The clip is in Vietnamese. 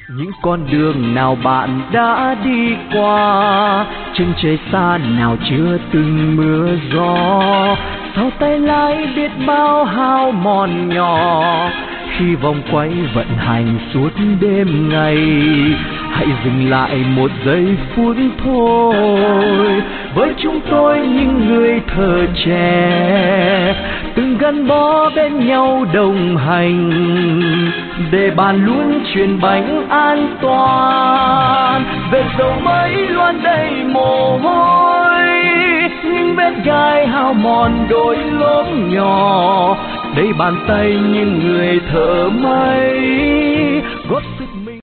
Những con đường nào bạn đã đi qua, chân trời xa nào chưa từng mưa gió, sau tay lái biết bao hao mòn nhỏ, khi vòng quay vận hành suốt đêm ngày. Hãy dừng lại một giây phút thôi, với chúng tôi những người thơ trẻ, từng gắn bó bên nhau đồng hành, để bàn luôn chuyện bánh an toàn. Về dầu mấy loan đầy mồ hôi, những vết gai hao mòn đôi lốp nhỏ, đây bàn tay những người thợ may, gót